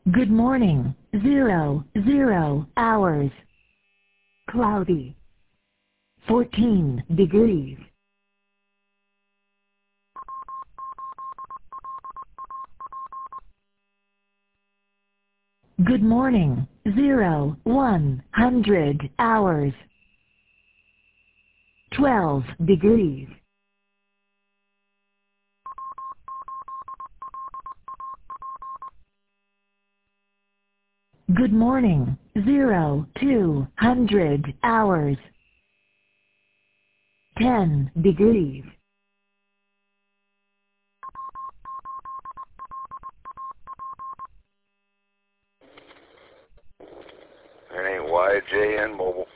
Good morning. 00 hours. Cloudy. 14 degrees. Good morning. 100 hours. 12 degrees. Good morning. 200 hours. 10 degrees. There ain't YJN Mobile.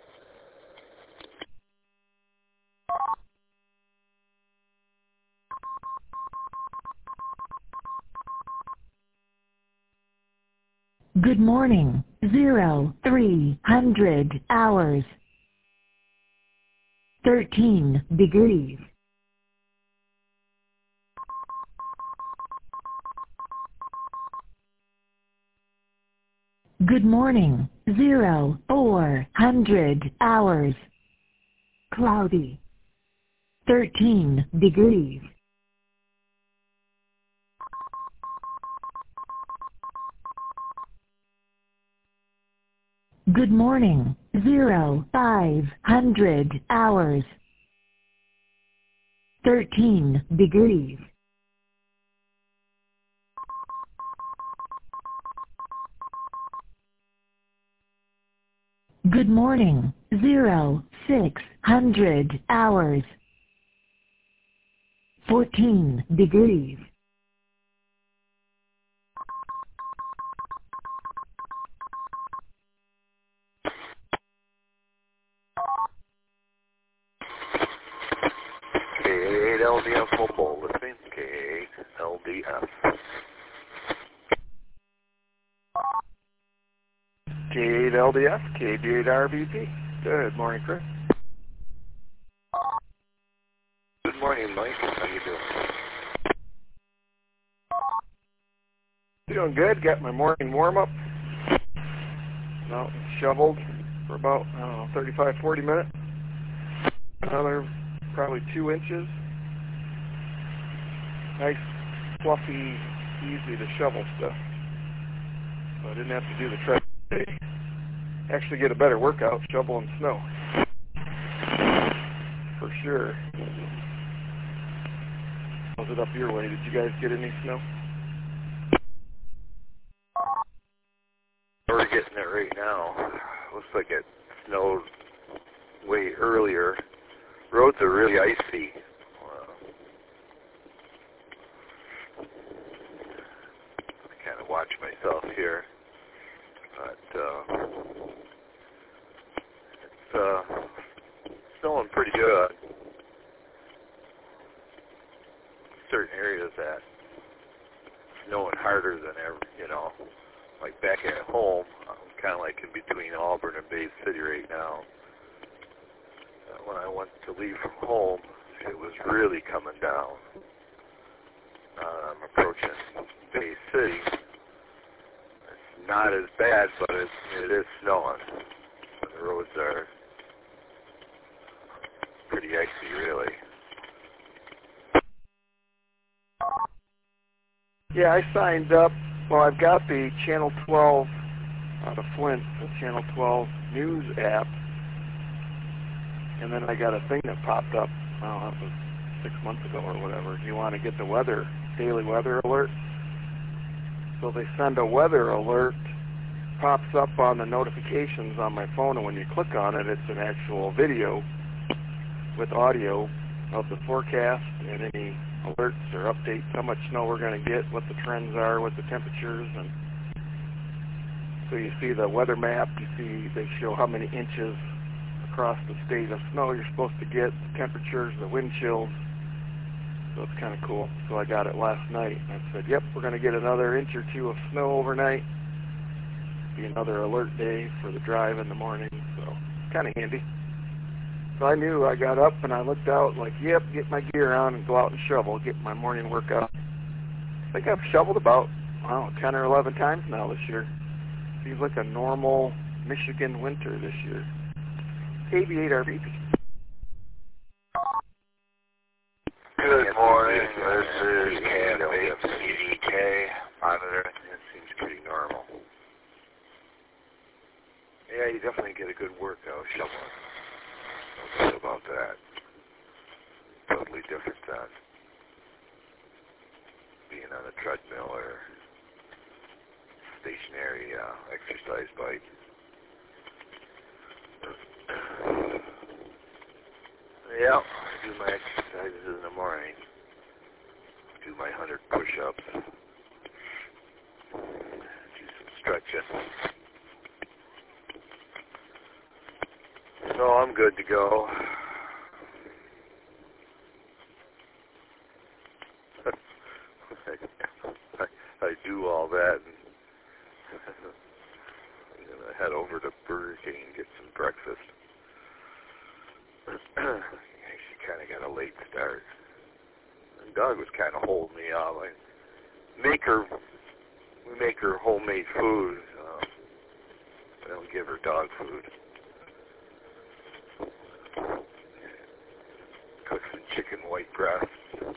Good morning. 300 hours. 13 degrees. Good morning. 400 hours. Cloudy. 13 degrees. Good morning. 500 hours. 13 degrees. Good morning. 600 hours. 14 degrees. K8LDF Mobile listening. K8LDF. K8LDF, KB8RBP. Good morning, Chris. Good morning, Mike. How you doing? Doing good. Got my morning warm-up. Out and shoveled for about, 35, 40 minutes. Another probably 2 inches. Nice, fluffy, easy to shovel stuff. So I didn't have to do the trek today. Actually get a better workout shoveling snow. For sure. How's it up your way? Did you guys get any snow? We're getting it right now. Looks like it snowed way earlier. Roads are really icy. I kind of watch myself here. But it's snowing pretty good. Certain areas that snowing harder than ever, like back at home. I'm kind of like in between Auburn and Bay City right now. When I went to leave from home, it was really coming down. I'm approaching Bay City. It's not as bad, but it is snowing. The roads are pretty icy, really. Yeah, I signed up. Well, I've got the Channel 12 out of Flint, the Channel 12 News app. And then I got a thing that popped up, that was 6 months ago or whatever. You want to get the weather, daily weather alert? So they send a weather alert, pops up on the notifications on my phone, and when you click on it, it's an actual video with audio of the forecast and any alerts or updates, how much snow we're going to get, what the trends are, what the temperatures, and so you see the weather map, you see they show how many inches across the state of snow you're supposed to get, the temperatures, the wind chills, so it's kind of cool. So I got it last night, and I said, yep, we're going to get another inch or 2 of snow overnight, be another alert day for the drive in the morning, so kind of handy. So I knew. I got up and I looked out like, yep, get my gear on and go out and shovel, get my morning workout. I think I've shoveled about wow, 10 or 11 times now this year. Seems like a normal Michigan winter this year. KV8RB. Good morning. This is KV8CDK monitoring. It seems pretty normal. Yeah, you definitely get a good workout shoveling. No doubt about that. Totally different than being on a treadmill or stationary exercise bike. Yeah, I do my exercises in the morning. Do my 100 push-ups. Do some stretching. So I'm good to go. I do all that and I'm going to head over to Burger King and get some breakfast. She kind of got a late start. The dog was kind of holding me off. We make her homemade food. I don't give her dog food. Cook some chicken white breasts and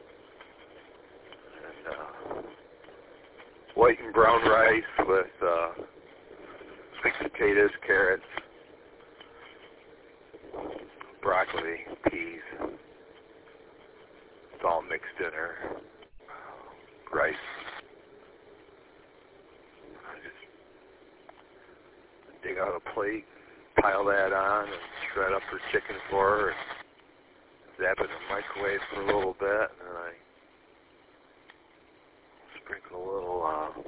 white and brown rice with sweet potatoes, carrots, broccoli, peas. It's all mixed in her. Rice. I just dig out a plate, pile that on, and shred up her chicken for her, and zap it in the microwave for a little bit, and then I sprinkle a little,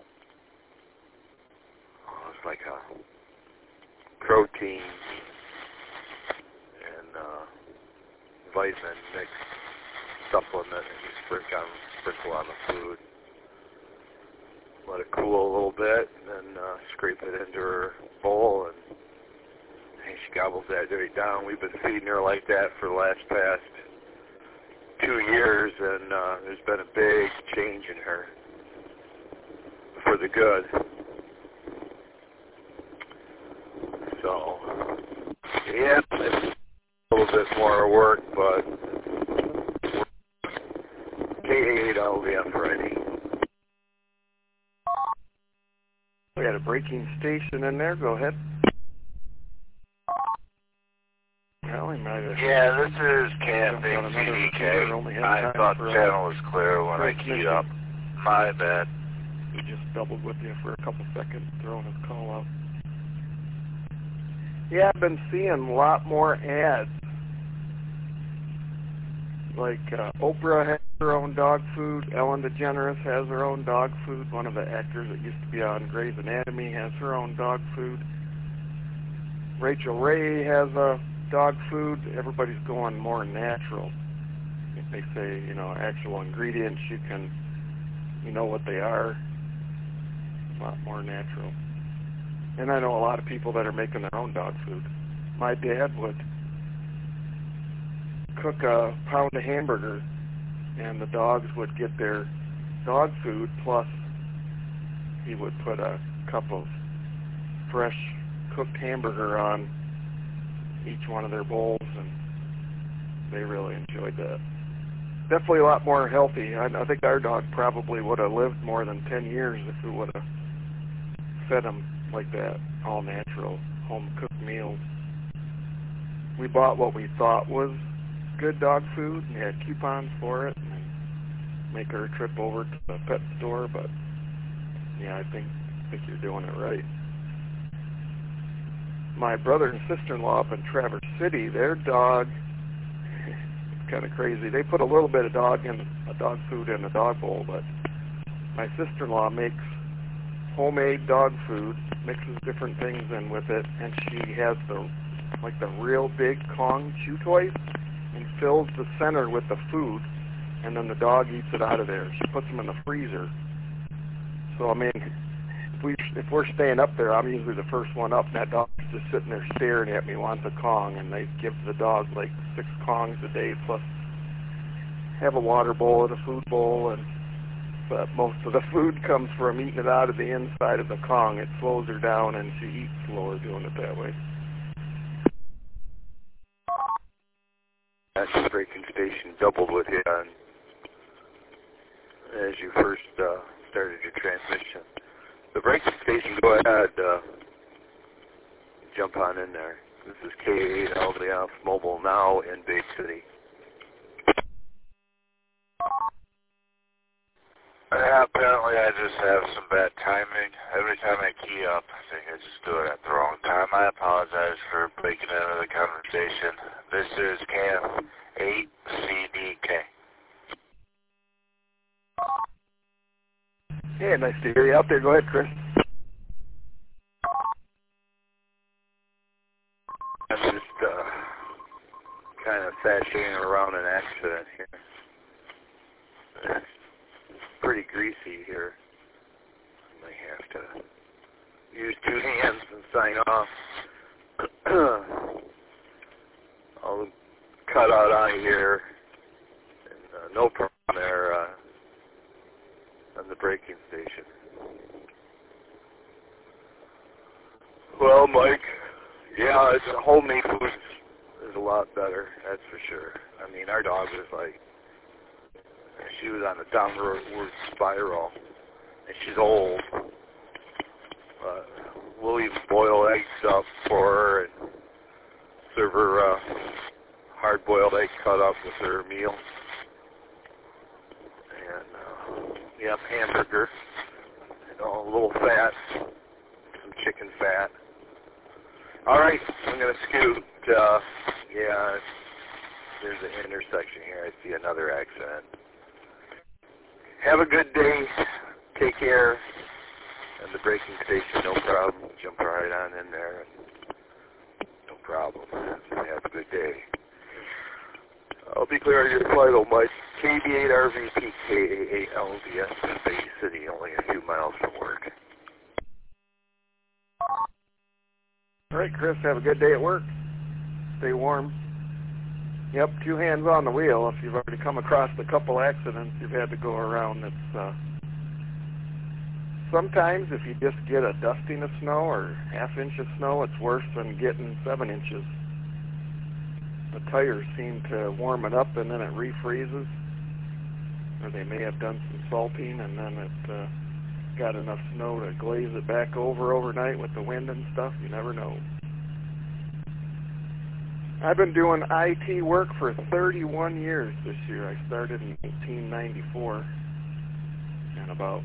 it's like a protein and vitamin mix supplement that you sprinkle on the food. Let it cool a little bit, and then scrape it into her bowl, and she gobbles that right down. We've been feeding her like that for the past 2 years, and there's been a big change in her for the good. So, yeah, it's a little bit more work, but K8LVF ready. We got a breaking station in there. Go ahead. Well, yeah, this is KV8CDK. I thought the channel was clear when I keyed up. My bad. We just doubled with you for a couple seconds, throwing his call out. Yeah, I've been seeing a lot more ads. Like Oprah has her own dog food. Ellen DeGeneres has her own dog food. One of the actors that used to be on Grey's Anatomy has her own dog food. Rachel Ray has a dog food. Everybody's going more natural. If they say, actual ingredients, you know what they are. A lot more natural. And I know a lot of people that are making their own dog food. My dad would cook a pound of hamburger, and the dogs would get their dog food, plus he would put a cup of fresh cooked hamburger on each one of their bowls, and they really enjoyed that. Definitely a lot more healthy. I think our dog probably would have lived more than 10 years if we would have fed him like that, all natural, home-cooked meals. We bought what we thought was good dog food, and had coupons for it, and make her a trip over to the pet store, but yeah, I think you're doing it right. My brother and sister-in-law up in Traverse City, their dog, it's kind of crazy. They put a little bit of dog food in a dog bowl, but my sister-in-law makes homemade dog food, mixes different things in with it, and she has the real big Kong chew toys and fills the center with the food, and then the dog eats it out of there. She puts them in the freezer. So, I mean, if we're staying up there, I'm usually the first one up, and that dog's just sitting there staring at me, wants a Kong, and they give the dog like 6 Kongs a day, plus have a water bowl and a food bowl, and most of the food comes from eating it out of the inside of the Kong. It slows her down, and she eats slower doing it that way. That's the braking station doubled with you on as you first started your transmission. The braking station, go ahead, jump on in there. This is K8 LDF Mobile now in Bay City. Apparently I just have some bad timing. Every time I key up, I think I just do it at the wrong time. I apologize for breaking into the conversation. This is Cam 8CDK. Yeah, nice to hear you out there. Go ahead, Chris. I'm just kind of sashaying around an accident here. It's pretty greasy here. I might have to use two hands and sign off. I'll cut out on here. And, no problem there on the braking station. Well, Mike, yeah, it's homemade food is a lot better, that's for sure. I mean, our dog was like, she was on a downward spiral, and she's old. We'll even boil eggs up for her and serve her hard-boiled egg cut up with her meal. And, yep, hamburger, a little fat, some chicken fat. All right, I'm going to scoot. Yeah, there's an intersection here. I see another accident. Have a good day. Take care. And the braking station, no problem. Jump right on in there. No problem. Have a good day. I'll be clear on your flight, oh Mike. KB8RVP KA8LDS in Bay City, only a few miles from work. All right, Chris, have a good day at work. Stay warm. Yep, two hands on the wheel. If you've already come across a couple accidents you've had to go around, it's sometimes if you just get a dusting of snow or half-inch of snow, it's worse than getting 7 inches. The tires seem to warm it up and then it refreezes. Or they may have done some salting and then it got enough snow to glaze it back over overnight with the wind and stuff. You never know. I've been doing IT work for 31 years this year. I started in 1994, and about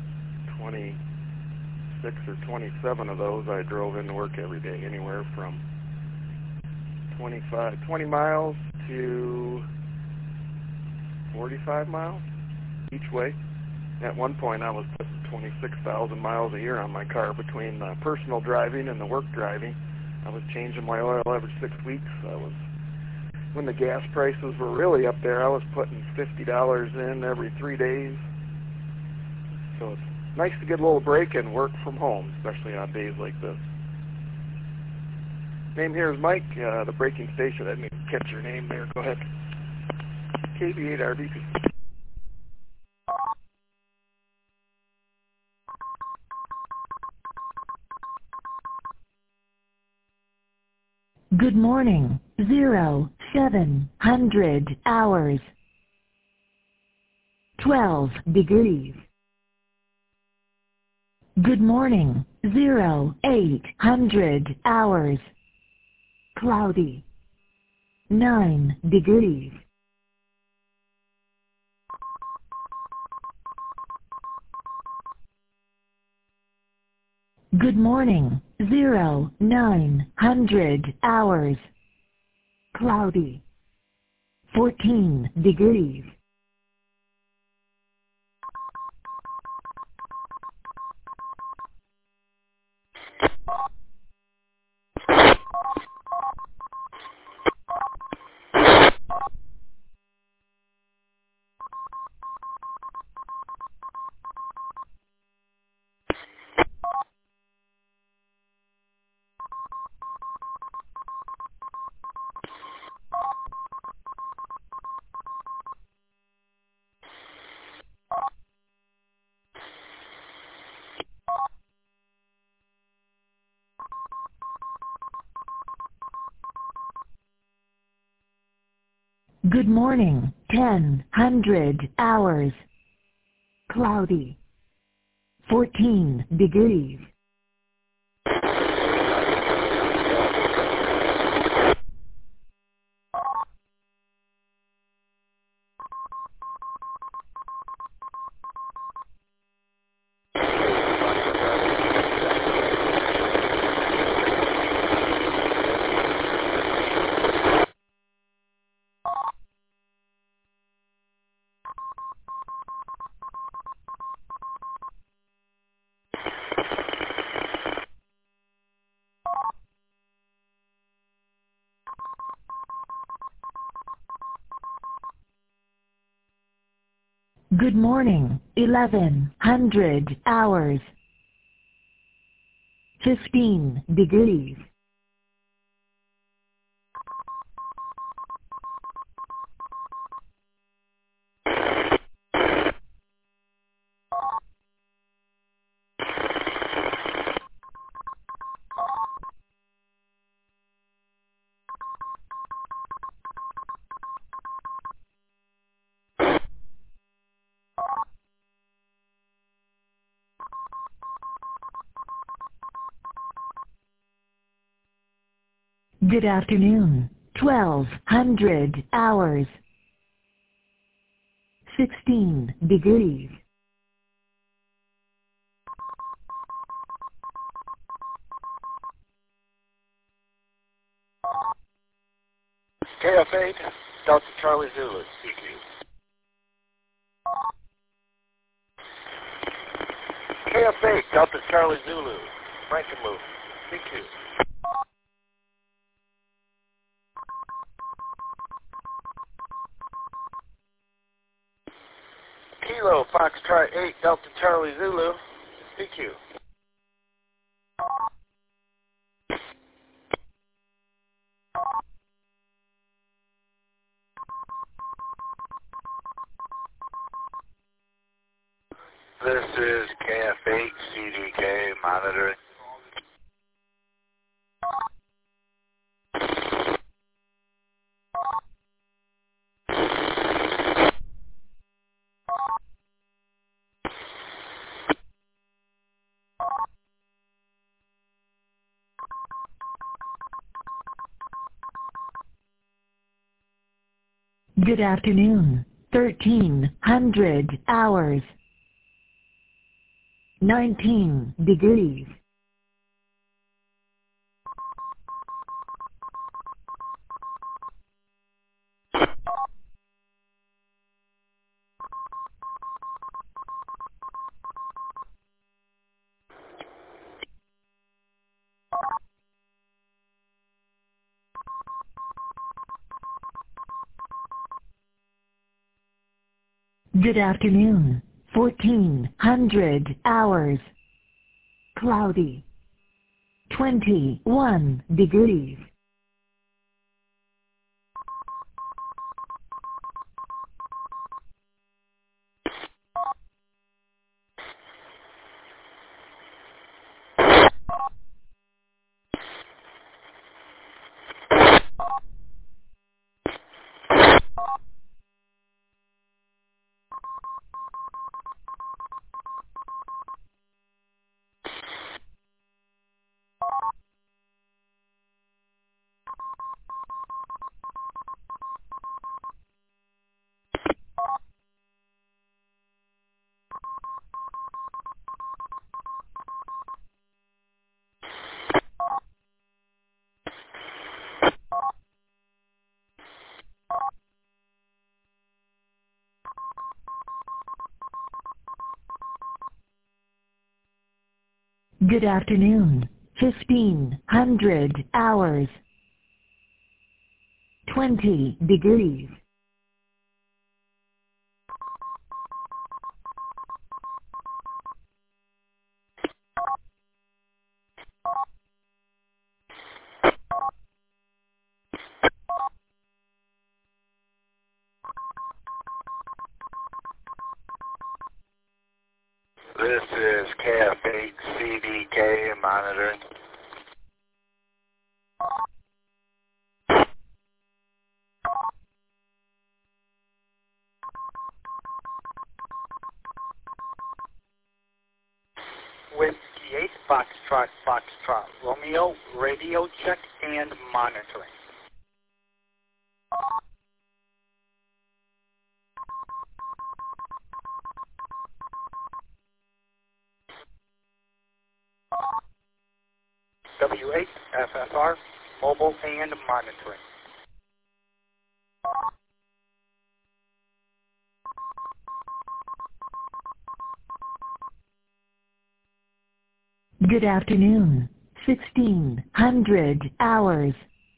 26 or 27 of those I drove into work every day, anywhere from 20 miles to 45 miles each way. At one point I was putting 26,000 miles a year on my car between personal driving and the work driving. I was changing my oil every 6 weeks. When the gas prices were really up there, I was putting $50 in every 3 days. So it's nice to get a little break and work from home, especially on days like this. Name here is Mike, the braking station. I didn't catch your name there. Go ahead. KB8RVP. Good morning. 0700 hours. 12 degrees. Good morning. 0800 hours. Cloudy. 9 degrees. Good morning. 0900 hours. Cloudy. 14 degrees. Good morning, 10:00 hours. Cloudy. 14 degrees. Good morning, 11:00 hours. 15 degrees. Good afternoon, 12:00 hours. 16 degrees. KF8, Delta Charlie Zulu, CQ. KF8, Delta Charlie Zulu, Frankenmuth, CQ. Kilo, Foxtrot 8, Delta Charlie Zulu, CQ. This is KF8 CDK monitoring. Good afternoon, 1300 hours. 19 degrees. Good afternoon, 1400 hours. Cloudy. 21 degrees. Good afternoon, 1500 hours. 20 degrees. This is KF8 CDK monitoring. Whiskey 8, Foxtrot, Foxtrot, Romeo, radio check and monitoring. W8, FFR, mobile and monitoring. Good afternoon. 1600 hours.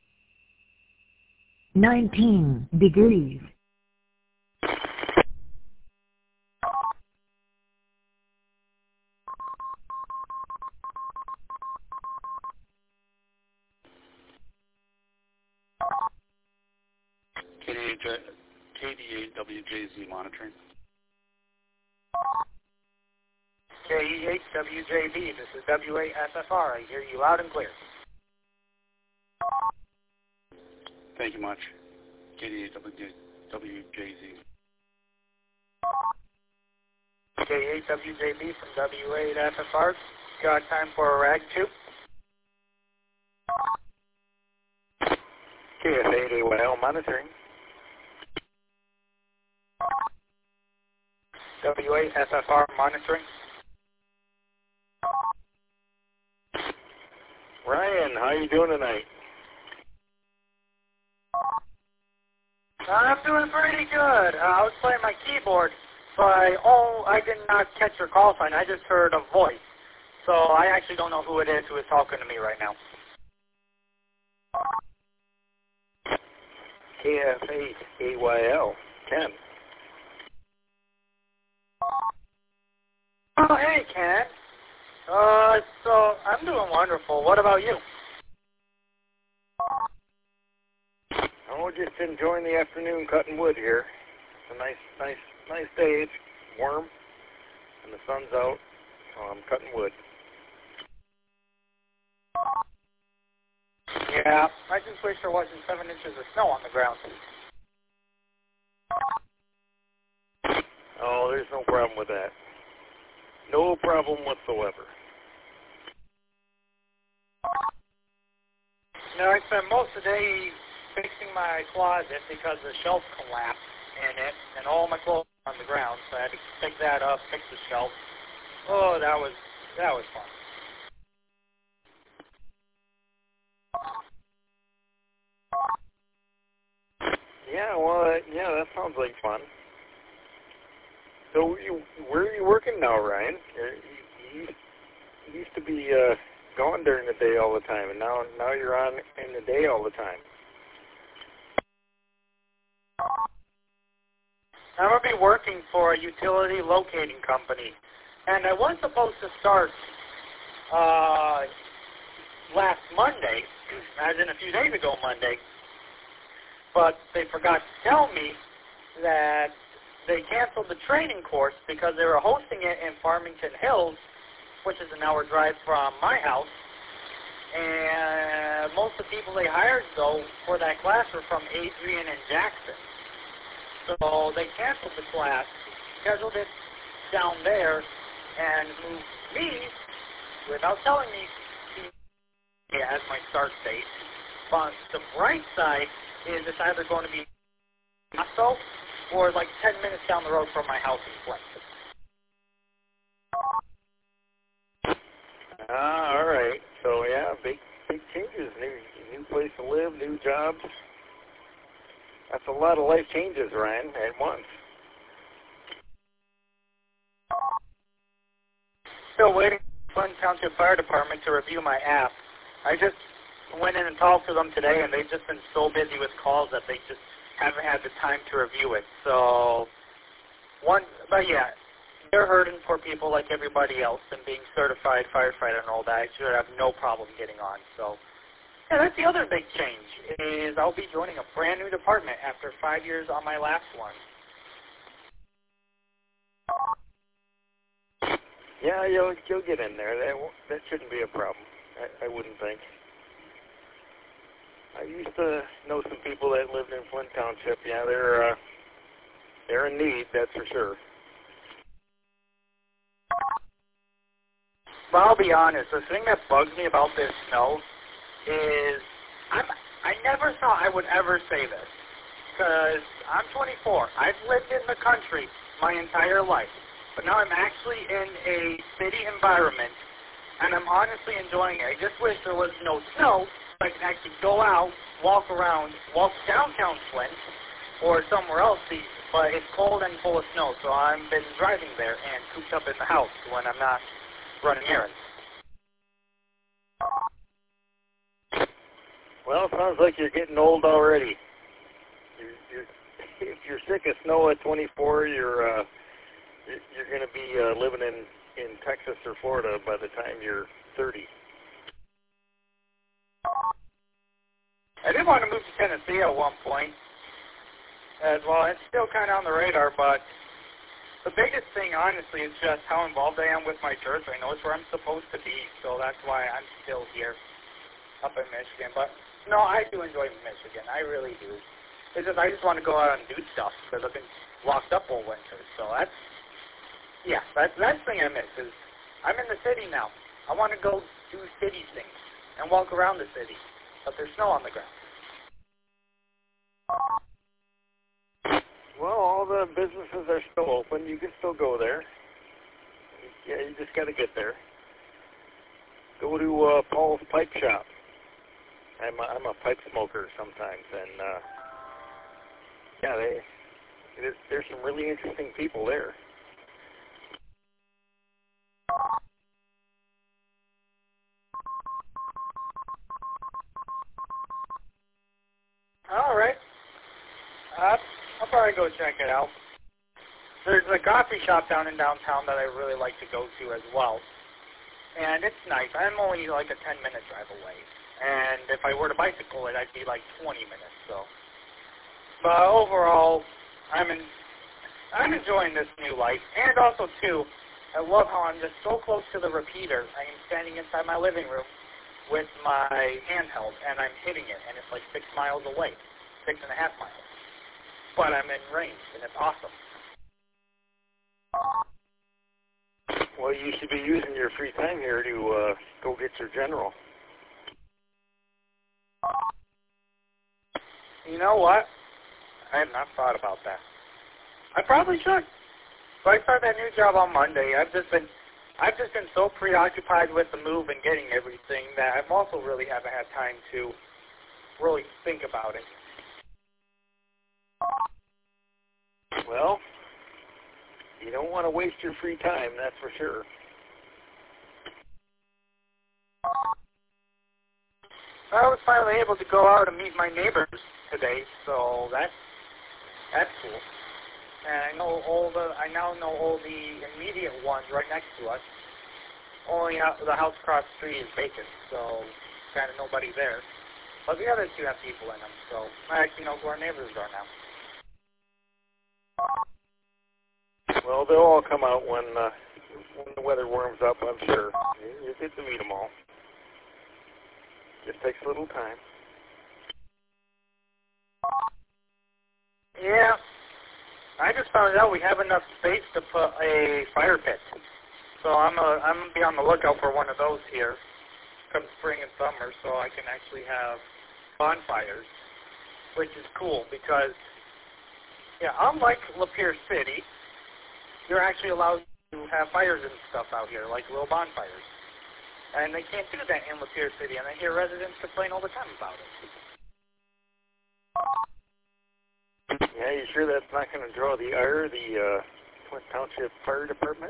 19 degrees. KD8WJZ monitoring. KE8WJB, this is W8SFR. I hear you loud and clear. Thank you much. KD8WJZ. K8WJB from W8SFR. Got time for a rag 2? KF8AYL monitoring. W8SFR monitoring. Ryan, how you doing tonight? I'm doing pretty good. I was playing my keyboard, but I did not catch your call sign. I just heard a voice. So I actually don't know who it is who is talking to me right now. KF8AYL, Ken. Oh, hey, Ken. So I'm doing wonderful. What about you? Oh, just enjoying the afternoon cutting wood here. It's a nice day. It's warm, and the sun's out, so I'm cutting wood. Yeah, I just wish there wasn't 7 inches of snow on the ground. Oh, there's no problem with that. No problem whatsoever. No, I spent most of the day fixing my closet because the shelf collapsed in it, and all my clothes were on the ground, so I had to pick that up, fix the shelf. Oh, that was fun. Yeah, well, yeah, that sounds like fun. So, where are you working now, Ryan? You used to be gone during the day all the time, and now you're on in the day all the time. I'm going to be working for a utility locating company, and I was supposed to start last Monday, as in a few days ago Monday, but they forgot to tell me that they canceled the training course because they were hosting it in Farmington Hills, which is an hour drive from my house, and most of the people they hired, though, for that class were from Adrian and Jackson. So they canceled the class, scheduled it down there, and moved me, without telling me, as my start date. But the bright side is it's either going to be Nassau or like 10 minutes down the road from my house in Flint. All right. So yeah, big changes. New place to live, new jobs. That's a lot of life changes, Ryan, at once. Still waiting for Flint Township Fire Department to review my app. I just went in and talked to them today, and they've just been so busy with calls that they just haven't had the time to review it. So, but yeah, they're hurting for people like everybody else, and being certified firefighter and all that, I should have no problem getting on. So, yeah, that's the other big change, is I'll be joining a brand new department after 5 years on my last one. Yeah, you'll get in there. That shouldn't be a problem. I wouldn't think. I used to know some people that lived in Flint Township. Yeah, they're in need, that's for sure. But I'll be honest, the thing that bugs me about this snow is I never thought I would ever say this, because I'm 24. I've lived in the country my entire life, but now I'm actually in a city environment, and I'm honestly enjoying it. I just wish there was no snow, so I can actually go out, walk around, walk downtown Flint, or somewhere else, but it's cold and full of snow, so I've been driving there and cooped up in the house when I'm not running errands. Well, it sounds like you're getting old already. If you're sick of snow at 24, you're going to be living in Texas or Florida by the time you're 30. I did want to move to Tennessee at one point. As well, it's still kind of on the radar, but the biggest thing, honestly, is just how involved I am with my church. I know it's where I'm supposed to be, so that's why I'm still here up in Michigan. But, no, I do enjoy Michigan. I really do. It's just I just want to go out and do stuff because I've been locked up all winter. So that's the thing I miss is I'm in the city now. I want to go do city things and walk around the city, but there's snow on the ground. Well, all the businesses are still open. You can still go there. Yeah, you just got to get there. Go to Paul's Pipe Shop. I'm a pipe smoker sometimes, and there's some really interesting people there. All right. I'll probably go check it out. There's a coffee shop down in downtown that I really like to go to as well. And it's nice. I'm only like a 10-minute drive away. And if I were to bicycle it, I'd be like 20 minutes. So, but overall, I'm enjoying this new life. And also, too, I love how I'm just so close to the repeater. I am standing inside my living room with my handheld, and I'm hitting it, and it's like 6 miles away, 6.5 miles. But I'm in range, and it's awesome. Well, you should be using your free time here to go get your general. You know what? I have not thought about that. I probably should. So I start that new job on Monday. I've just been so preoccupied with the move and getting everything that I've also really haven't had time to really think about it. Well, you don't want to waste your free time, that's for sure. I was finally able to go out and meet my neighbors today, so that's cool. And I now know all the immediate ones right next to us. Only the house across the street is vacant, so kind of nobody there. But the other two have people in them, so I actually know who our neighbors are now. Well, they'll all come out when the weather warms up, I'm sure. You get to meet them all. Just takes a little time. Yeah. I just found out we have enough space to put a fire pit. So I'm gonna be on the lookout for one of those here come spring and summer, so I can actually have bonfires, which is cool because, unlike Lapeer City, you're actually allowed to have fires and stuff out here, like little bonfires. And they can't do that in Lapeer City, and I hear residents complain all the time about it. Yeah, you sure that's not going to draw the ire of the Flint Township Fire Department?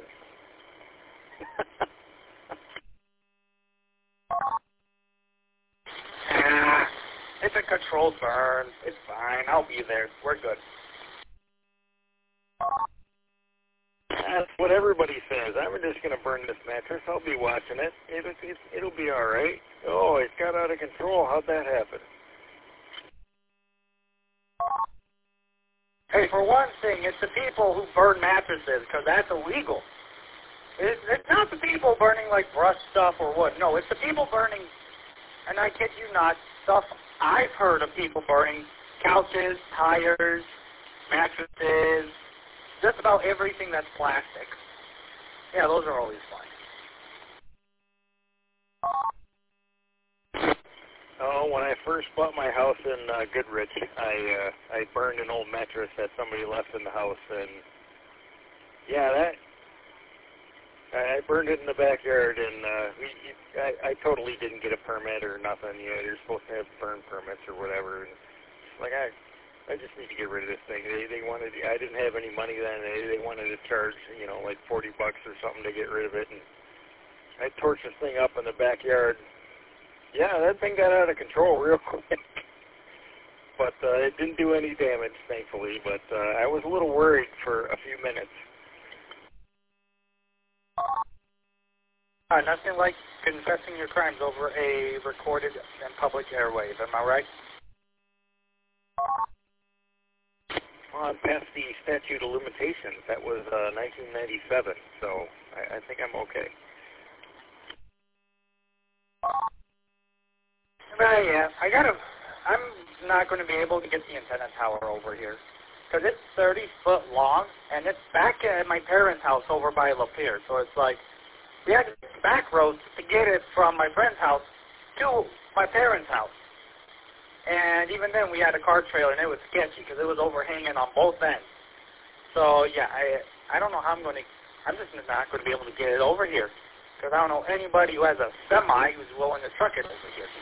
It's a controlled burn. It's fine. I'll be there. We're good. That's what everybody says. I'm just going to burn this mattress. I'll be watching it. It'll be all right. Oh, it got out of control. How'd that happen? Hey, for one thing, it's the people who burn mattresses, because that's illegal. It's not the people burning, like, brush stuff or wood. No, it's the people burning, and I kid you not, stuff I've heard of people burning: couches, tires, mattresses, just about everything that's plastic. Yeah, those are always fun. know, when I first bought my house in Goodrich, I burned an old mattress that somebody left in the house, and yeah, I burned it in the backyard, and I totally didn't get a permit or nothing. You know, you're supposed to have burn permits or whatever. And like I just need to get rid of this thing. They wanted, I didn't have any money then. They wanted to charge, you know, like $40 or something to get rid of it, and I torched this thing up in the backyard. Yeah, that thing got out of control real quick. But it didn't do any damage, thankfully. But I was a little worried for a few minutes. Nothing like confessing your crimes over a recorded and public airwave. Am I right? Well, I'm past the statute of limitations. That was 1997, so I think I'm okay. Yeah, I'm not going to be able to get the antenna tower over here because it's 30 foot long, and it's back at my parents' house over by Lapeer. So it's like we had to take back roads to get it from my friend's house to my parents' house. And even then, we had a car trailer, and it was sketchy because it was overhanging on both ends. So yeah, I don't know how I'm just not going to be able to get it over here because I don't know anybody who has a semi who's willing to truck it over here.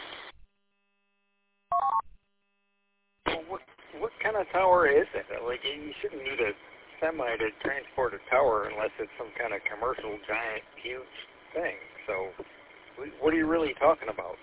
Well, what kind of tower is it? Like, you shouldn't need a semi to transport a tower unless it's some kind of commercial, giant, huge thing. So, what are you really talking about?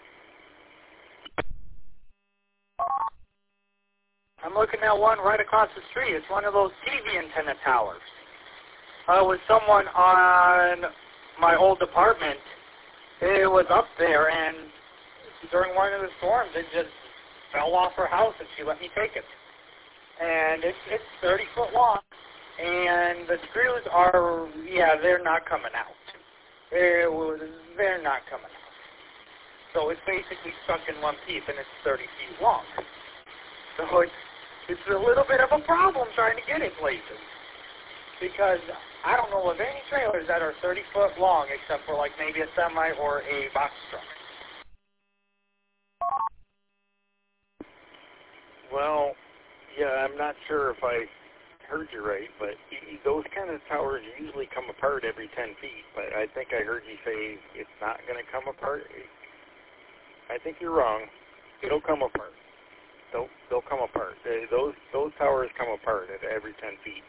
I'm looking at one right across the street. It's one of those TV antenna towers. With someone on my old apartment, it was up there, and during one of the storms, it just fell off her house, and she let me take it. And it's 30 foot long, and the screws are, yeah, they're not coming out. They're not coming out. So it's basically stuck in one piece, and it's 30 feet long. So it's a little bit of a problem trying to get it places, because I don't know of any trailers that are 30 foot long except for like maybe a semi or a box truck. Well, yeah, I'm not sure if I heard you right, but those kind of towers usually come apart every 10 feet, but I think I heard you say it's not going to come apart. I think you're wrong. It'll come apart. They'll come apart. Those towers come apart at every 10 feet.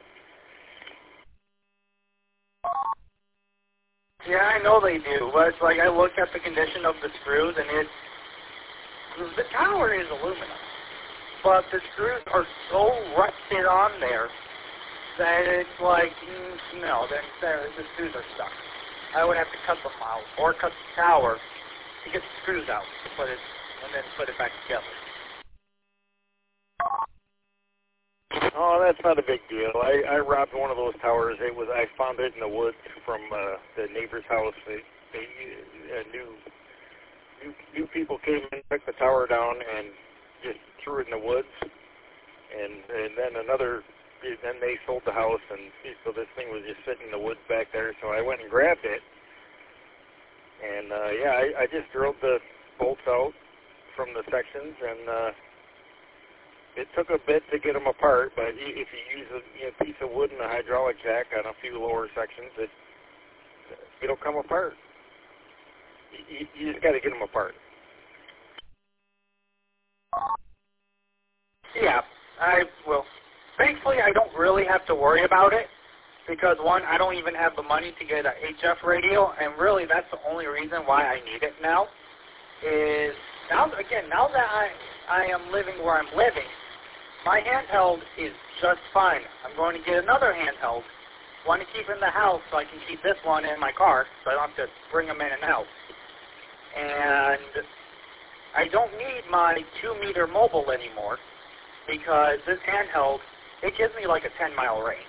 Yeah, I know they do, but it's like I looked at the condition of the screws, and the tower is aluminum, but the screws are so rusted on there that it's like, no, the screws are stuck. I would have to cut them out or cut the tower to get the screws out, and then put it back together. Oh, that's not a big deal. I robbed one of those towers. I found it in the woods from the neighbor's house. New people came and took the tower down and just threw it in the woods, and then they sold the house, and so this thing was just sitting in the woods back there. So I went and grabbed it, and I just drilled the bolts out from the sections, and it took a bit to get them apart, but if you use a piece of wood and a hydraulic jack on a few lower sections, it'll come apart. You just got to get them apart. Yeah, I will. Thankfully, I don't really have to worry about it because, one, I don't even have the money to get a HF radio, and really that's the only reason why I need it now. Is now that I am living where I'm living, my handheld is just fine. I'm going to get another handheld, one to keep in the house so I can keep this one in my car so I don't have to bring them in and out. And I don't need my 2-meter mobile anymore because this handheld, it gives me like a 10-mile range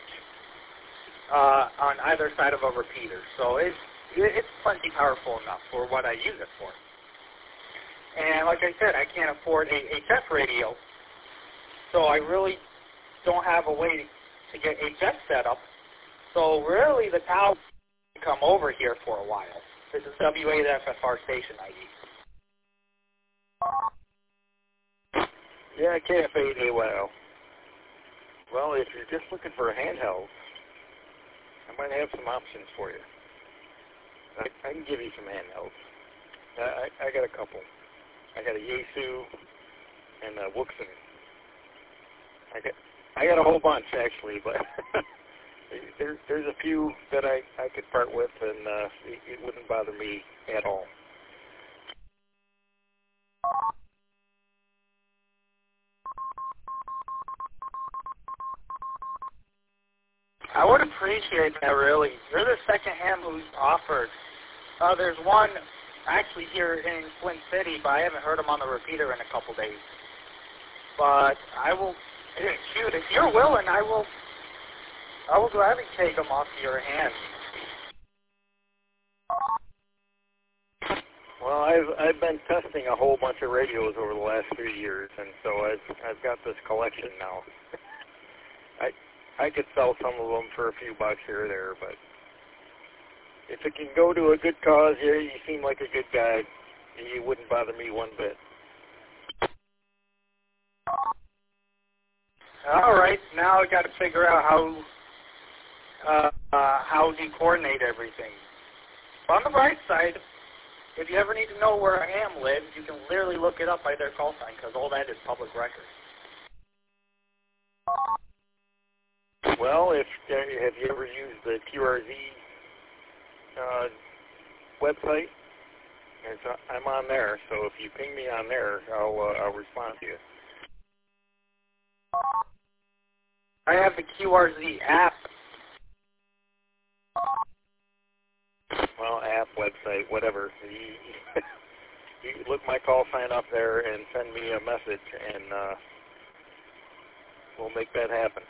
on either side of a repeater. So it's plenty powerful enough for what I use it for. And like I said, I can't afford a HF radio, so I really don't have a way to get HF set up. So really the tower can come over here for a while. This is W8FFR station ID. Yeah, KF8AYL. Well, if you're just looking for a handheld, I might have some options for you. I can give you some handhelds. I got a couple. I got a Yaesu and a Wuxin. I got a whole bunch actually, but there's a few that I could part with, and it wouldn't bother me at all. I would appreciate that, really. You're the second ham who's offered. There's one actually here in Flint City, but I haven't heard him on the repeater in a couple days. But I will, shoot, if you're willing, I will gladly take them off your hands. Well, I've been testing a whole bunch of radios over the last 3 years, and so I've got this collection now. I could sell some of them for a few bucks here or there, but if it can go to a good cause, yeah, you seem like a good guy. You wouldn't bother me one bit. All right, now I got to figure out how to coordinate everything. But on the bright side, if you ever need to know where a ham lives, you can literally look it up by their call sign, because all that is public record. Well, have you ever used the QRZ website? I'm on there, so if you ping me on there, I'll respond to you. I have the QRZ app. Well, app, website, whatever. You look my call sign up there and send me a message, and we'll make that happen.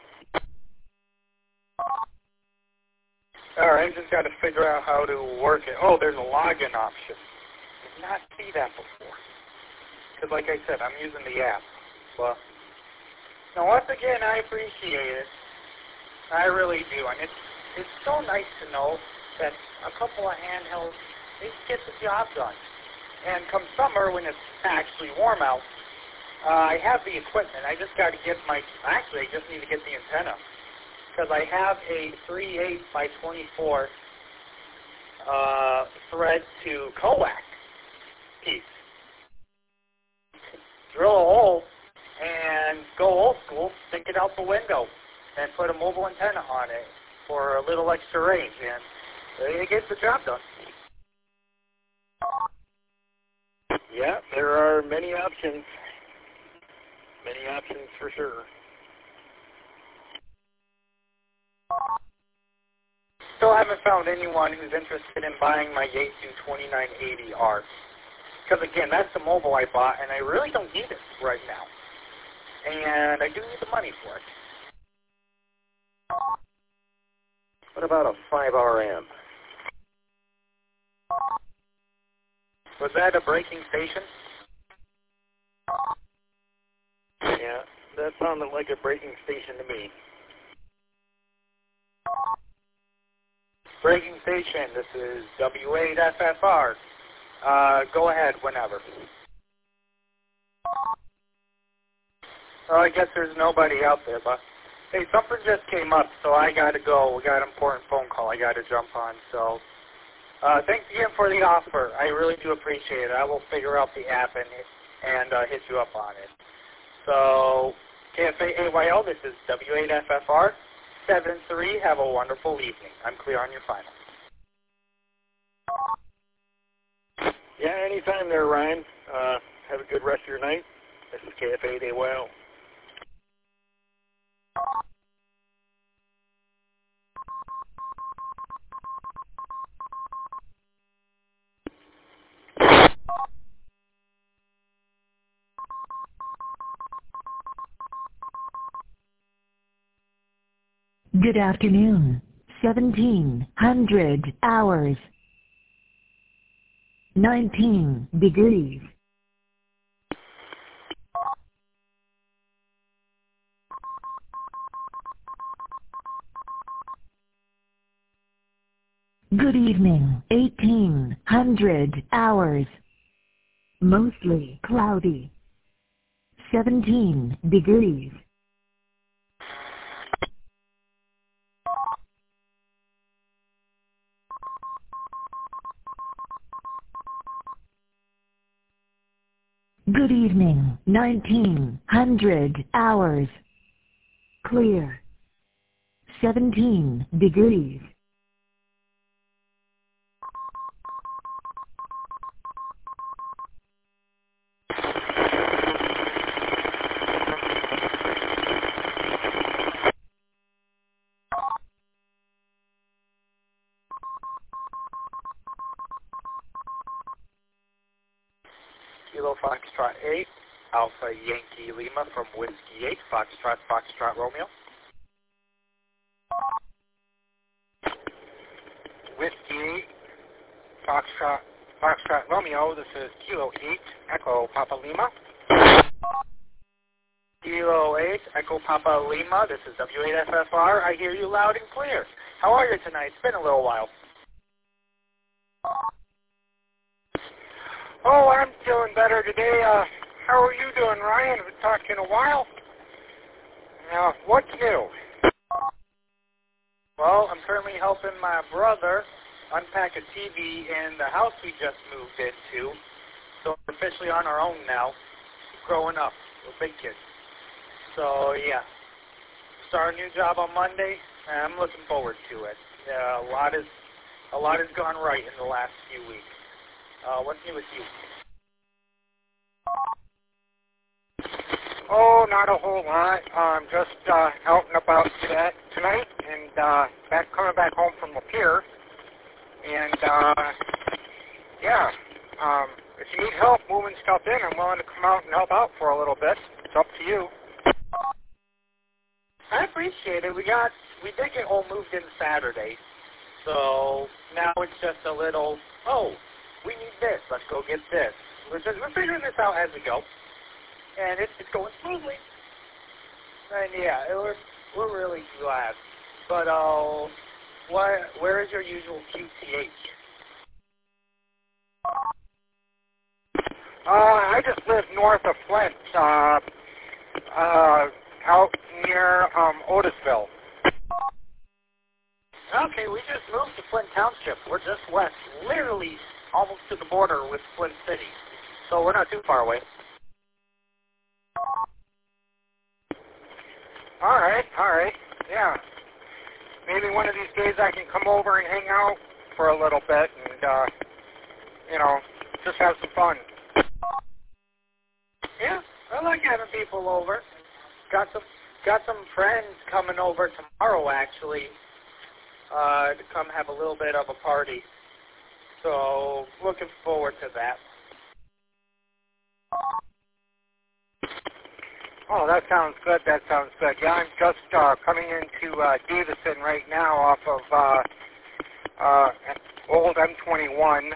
All right, just got to figure out how to work it. Oh, there's a login option. Did not see that before. Because like I said, I'm using the app. Well, now once again, I appreciate it. I really do. And it's so nice to know that a couple of handhelds, they get the job done. And come summer, when it's actually warm out, I have the equipment. I just got to get actually, I just need to get the antenna. Because I have a 3/8 by 24 thread to coax piece. Drill a hole and go old school, stick it out the window, and put a mobile antenna on it for a little extra range, and it gets the job done. Yeah, there are many options. Many options for sure. Still haven't found anyone who's interested in buying my Yaesu 2980R. Because again, that's the mobile I bought, and I really don't need it right now. And I do need the money for it. What about a 5RM? Was that a braking station? Yeah, that sounded like a braking station to me. Braking station, this is W8FFR. Go ahead whenever. Well, I guess there's nobody out there, but hey, something just came up, so I got to go. We got an important phone call I got to jump on. So thanks again for the offer. I really do appreciate it. I will figure out the app and hit you up on it. So KF8AYL, this is W8FFR. 7-3. Have a wonderful evening. I'm clear on your final. Yeah, anytime there, Ryan. Have a good rest of your night. This is KF8AYL. Good afternoon. 1700 hours. 19 degrees. Good evening. 1800 hours. Mostly cloudy. 17 degrees. Good evening, 1900 hours. Clear. 17 degrees. Kilo Foxtrot 8, Alpha Yankee Lima from Whiskey 8, Foxtrot Romeo. Whiskey 8, Foxtrot Romeo, this is Kilo 8, Echo Papa Lima. Kilo 8, Echo Papa Lima, this is W8FFR, I hear you loud and clear. How are you tonight? It's been a little while. Oh, I'm feeling better today. How are you doing, Ryan? We've talked in a while. What's new? Well, I'm currently helping my brother unpack a TV in the house we just moved into. So we're officially on our own now, growing up. We're big kids. So, yeah. Start a new job on Monday, and I'm looking forward to it. A lot has gone right in the last few weeks. What's new with you? Oh, not a whole lot. Just out and about tonight, and coming back home from Lapeer. And if you need help moving stuff in, I'm willing to come out and help out for a little bit. It's up to you. I appreciate it. We did get all moved in Saturday, so now it's just a little. Oh, we need this. Let's go get this. We're figuring this out as we go, and it's going smoothly. And yeah, we're really glad. But where is your usual QTH? I just live north of Flint, out near Otisville. Okay, we just moved to Flint Township. We're just west, literally almost to the border with Flint City. So we're not too far away. All right. Yeah. Maybe one of these days I can come over and hang out for a little bit and, just have some fun. Yeah, I like having people over. Got some friends coming over tomorrow, actually, to come have a little bit of a party. So, looking forward to that. Oh, that sounds good. Yeah, I'm just coming into Davison right now off of old M21,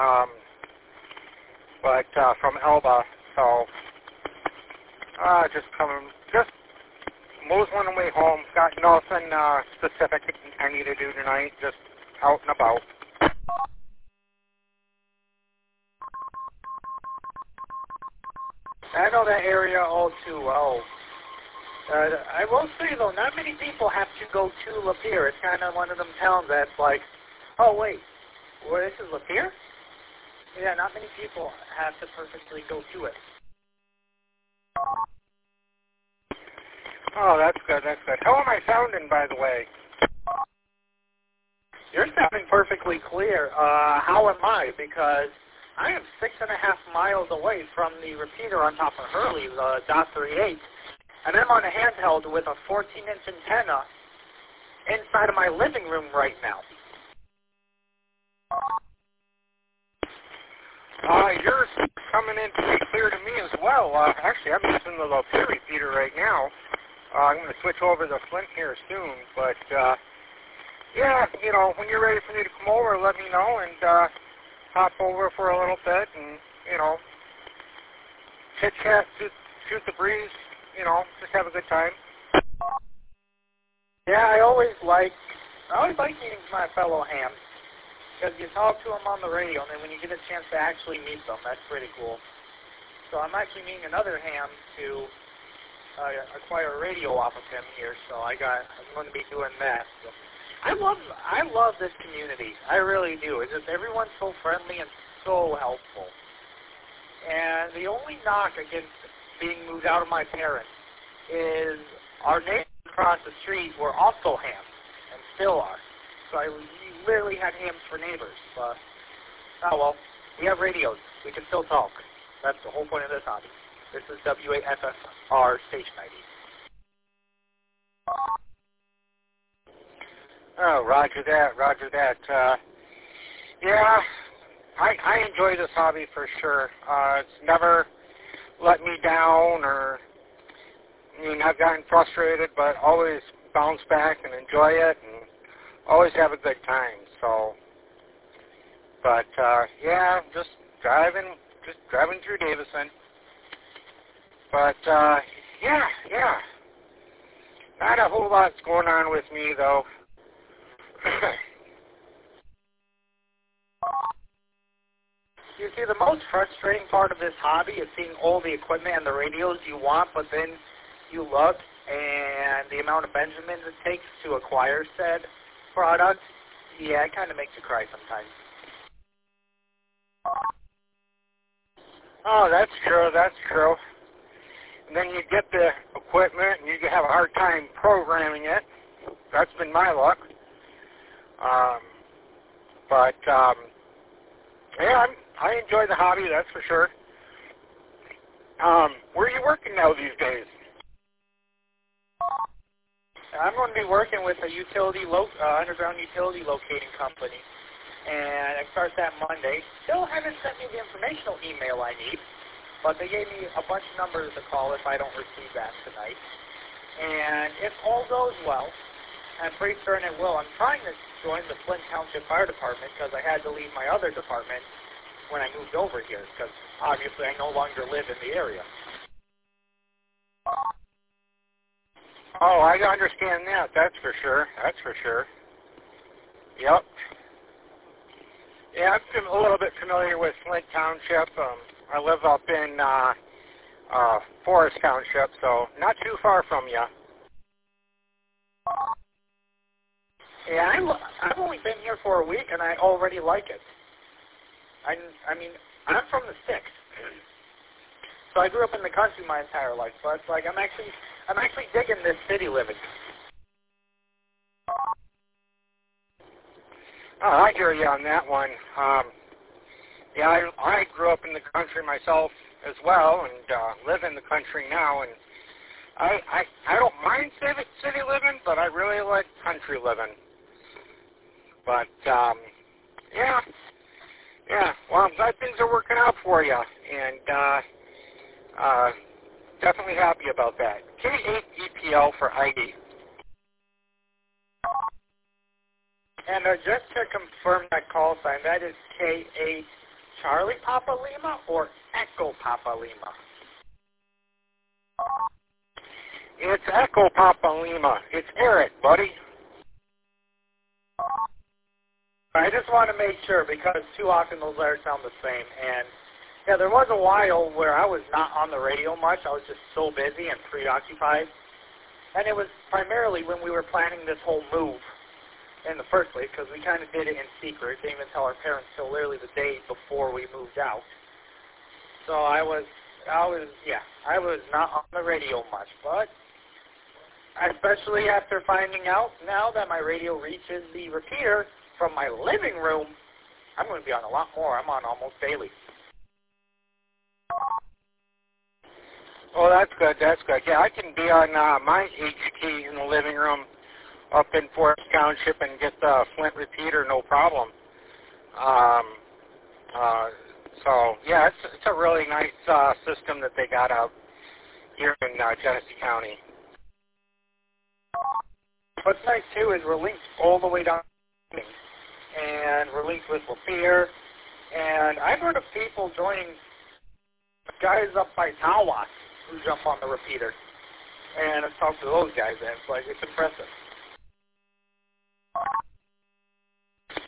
but from Elba. So, just moseling away home. Got nothing specific I need to do tonight. Just out and about. I know that area all too well. I will say, though, not many people have to go to Lapeer. It's kind of one of them towns that's like, oh, wait, well, this is Lapeer? Yeah, not many people have to perfectly go to it. Oh, that's good. How am I sounding, by the way? You're sounding perfectly clear. How am I? Because I am 6.5 miles away from the repeater on top of Hurley's .38, and I'm on a handheld with a 14-inch antenna inside of my living room right now. Yours coming in pretty clear to me as well. Actually, I'm using the Lapeer repeater right now. I'm going to switch over to Flint here soon, but yeah, when you're ready for me to come over, let me know and hop over for a little bit and, chit-chat, shoot the breeze, just have a good time. Yeah, I always like meeting my fellow hams, because you talk to them on the radio, and then when you get a chance to actually meet them, that's pretty cool. So I'm actually meeting another ham to acquire a radio off of him here. So I'm going to be doing that. So I love this community. I really do. It's just everyone's so friendly and so helpful. And the only knock against being moved out of my parents is our neighbors across the street were also hams and still are. So I literally had hams for neighbors. But, oh well, we have radios. We can still talk. That's the whole point of this hobby. This is WAFFR Station ID. Oh, roger that. Yeah, I enjoy this hobby for sure. It's never let me down or, I've gotten frustrated, but always bounce back and enjoy it and always have a good time. So, but, yeah, just driving through Davison. But, yeah. Not a whole lot's going on with me, though. You see, the most frustrating part of this hobby is seeing all the equipment and the radios you want, but then you look and the amount of Benjamins it takes to acquire said product, yeah, it kind of makes you cry sometimes. Oh, that's true. And then you get the equipment and you have a hard time programming it. That's been my luck. Yeah, I enjoy the hobby, that's for sure. Where are you working now these days? I'm going to be working with a underground utility locating company, and it starts that Monday. Still haven't sent me the informational email I need, but they gave me a bunch of numbers to call if I don't receive that tonight. And if all goes well, I'm pretty certain it will. I'm trying to join the Flint Township Fire Department because I had to leave my other department when I moved over here because obviously I no longer live in the area. Oh, I understand that. That's for sure. Yep. Yeah, I'm a little bit familiar with Flint Township. I live up in Forest Township, so not too far from you. Yeah, I've only been here for a week, and I already like it. I mean, I'm from the sticks, so I grew up in the country my entire life. So it's like I'm actually digging this city living. Oh, I hear you on that one. Yeah, I grew up in the country myself as well, and live in the country now, and I don't mind city living, but I really like country living. But, yeah. Well, I'm glad things are working out for you, and definitely happy about that. K8EPL for ID. And just to confirm that call sign, that is K8 Charlie Papa Lima or Echo Papa Lima? It's Echo Papa Lima. It's Eric, buddy. I just want to make sure because too often those letters sound the same. And yeah, there was a while where I was not on the radio much. I was just so busy and preoccupied. And it was primarily when we were planning this whole move in the first place because we kind of did it in secret. Didn't even tell our parents till literally the day before we moved out. So I was not on the radio much. But especially after finding out now that my radio reaches the repeater from my living room, I'm going to be on a lot more. I'm on almost daily. Oh, that's good. Yeah, I can be on my HT in the living room up in Forest Township and get the Flint repeater, no problem. So, yeah, it's a really nice system that they got out here in Genesee County. What's nice, too, is we're linked all the way down, and we're linked with Lapeer, and I've heard of people joining guys up by Tawas who jump on the repeater, and I've talked to those guys, and it's impressive.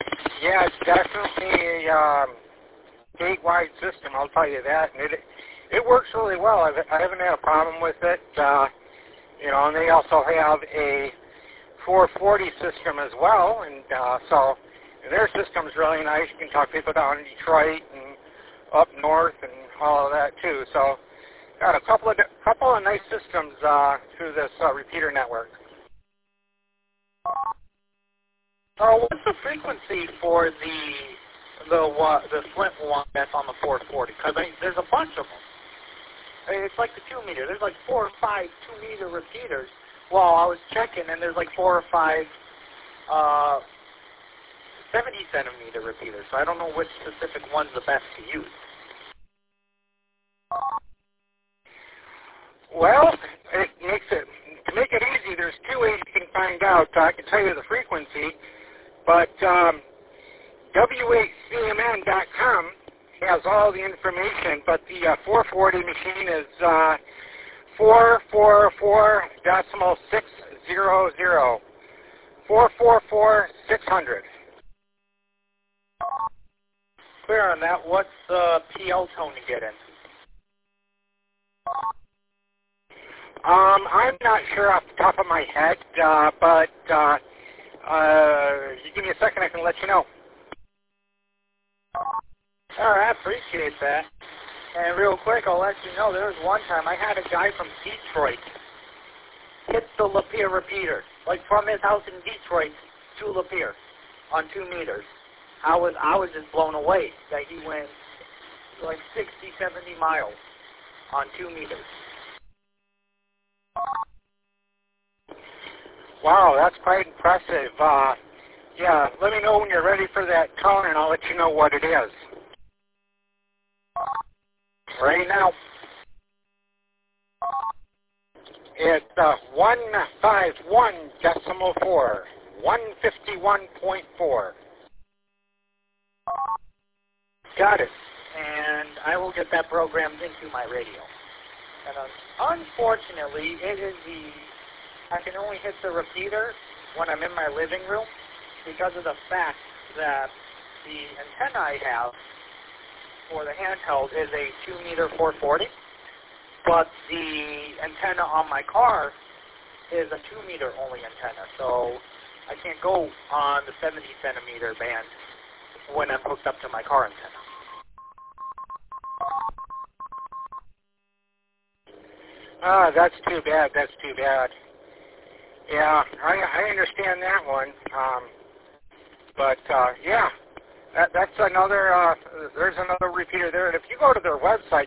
Yeah, it's definitely a statewide system, I'll tell you that, and it works really well. I haven't had a problem with it. And they also have a 440 system as well, and so their system's really nice. You can talk to people down in Detroit and up north and all of that too. So got a couple of nice systems through this repeater network. What's the frequency for the Flint one that's on the 440? Because there's a bunch of them. It's like the 2 meter. There's like 4 or 5 2-meter repeaters. Well, I was checking, and there's like 4 or 5 70-centimeter repeaters. So I don't know which specific one's the best to use. Well, to make it easy, there's 2 ways you can find out. I can tell you the frequency, but W8CMN.com has all the information, but the 440 machine is 444.600. 444,600. Clear on that. What's the PL tone to get in? I'm not sure off the top of my head, but you give me a second, I can let you know. All right, I appreciate that. And real quick, I'll let you know, there was one time I had a guy from Detroit hit the Lapeer repeater, like from his house in Detroit to Lapeer on 2 meters. I was just blown away that he went like 60, 70 miles on 2 meters. Wow, that's quite impressive. Yeah, let me know when you're ready for that tone, and I'll let you know what it is. Right now, it's 151.4, 151.4. Got it. And I will get that programmed into my radio. And unfortunately, I can only hit the repeater when I'm in my living room because of the fact that the antenna I have for the handheld is a 2-meter 440, but the antenna on my car is a 2-meter only antenna, so I can't go on the 70-centimeter band when I'm hooked up to my car antenna. That's too bad. That's too bad. Yeah, I understand that one. But yeah, that's another. There's another repeater there. And if you go to their website,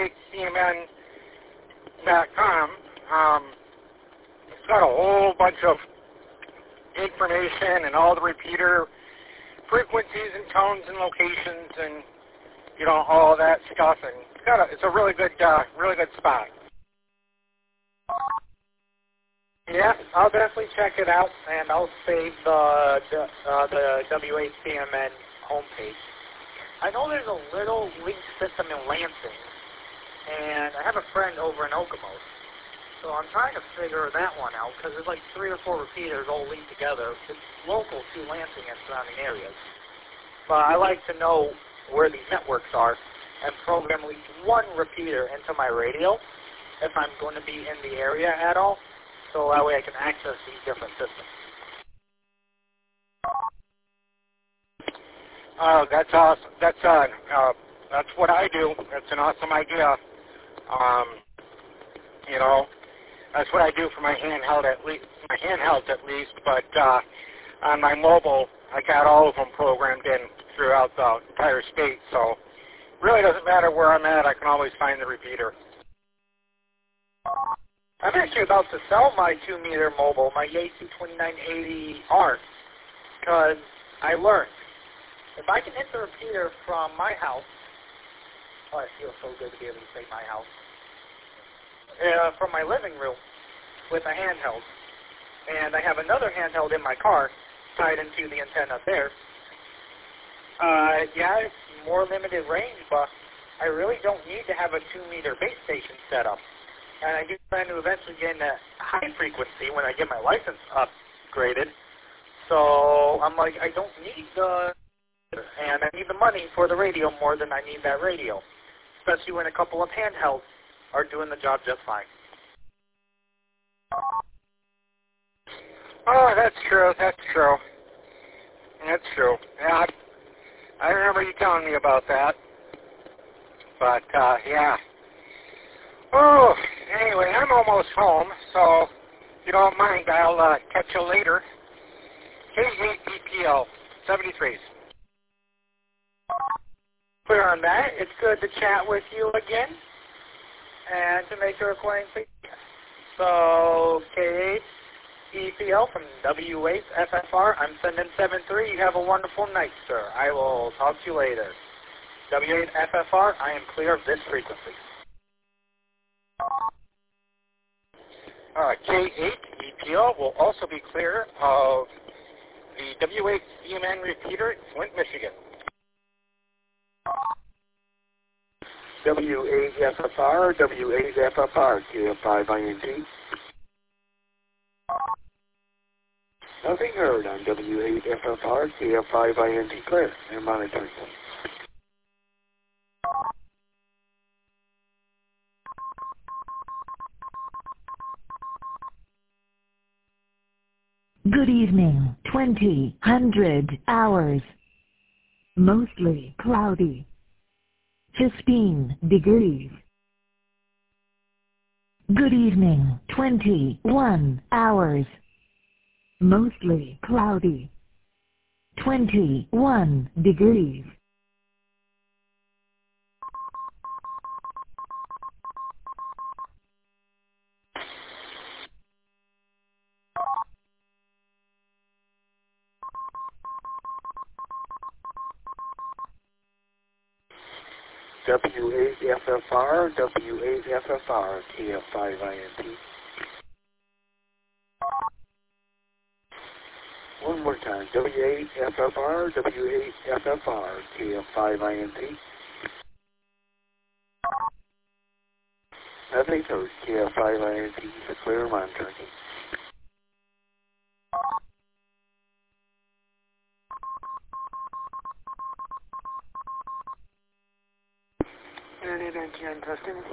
W8CMN.com, it's got a whole bunch of information and all the repeater frequencies and tones and locations and all that stuff. And it's a really good spot. Yeah, I'll definitely check it out, and I'll save the W8CMN homepage. I know there's a little link system in Lansing, and I have a friend over in Okemos, so I'm trying to figure that one out, because there's like 3 or 4 repeaters all linked together. It's local to Lansing and surrounding areas. But I like to know where these networks are and program at least 1 repeater into my radio if I'm going to be in the area at all. So that way I can access these different systems. That's awesome. That's what I do. That's an awesome idea. That's what I do for my handheld at least. But on my mobile, I got all of them programmed in throughout the entire state. So it really doesn't matter where I'm at. I can always find the repeater. I'm actually about to sell my 2-meter mobile, my Yaesu 2980R, because I learned if I can hit the repeater from my house, it feels so good to be able to say my house, from my living room with a handheld, and I have another handheld in my car tied into the antenna there. Yeah, it's more limited range, but I really don't need to have a 2-meter base station set up. And I do plan to eventually get into high frequency when I get my license upgraded. So I'm like, I don't need and I need the money for the radio more than I need that radio. especially when a couple of handhelds are doing the job just fine. Oh, that's true. That's true. That's true. Yeah, I remember you telling me about that. But, yeah. Oh, anyway, I'm almost home, so if you don't mind, I'll catch you later. K8EPL 73s. Clear on that. It's good to chat with you again and to make your acquaintance again. So, K8 EPL from W8FFR. I'm sending 7-3. You have a wonderful night, sir. I will talk to you later. W8FFR, I am clear of this frequency. K8 EPL will also be clear of the W8 CMN repeater in Flint, Michigan. W8FFR, W8FFR, KF5INT. Nothing heard on W8FFR, KF5INT clear and monitoring. Good evening, 2000 hours. Mostly cloudy. 15 degrees. Good evening, 21 hours. Mostly cloudy. 21 degrees. W8FFR, W8FFR, KF5INT. One more time, W8FFR, W8FFR, KF5INT. Nothing heard, KF5INT, for clear monitoring. Internet NTN testing.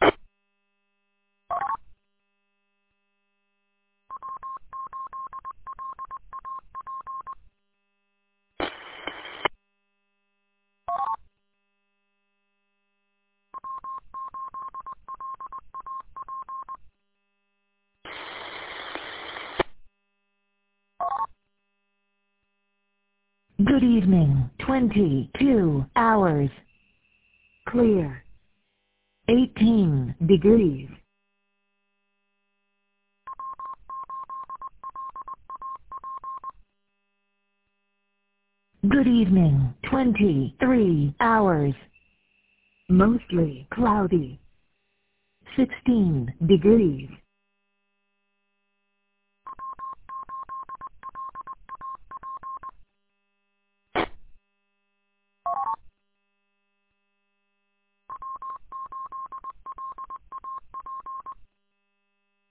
Good evening, 22 hours. Clear. 18 degrees. Good evening, 23 hours. Mostly cloudy. 16 degrees.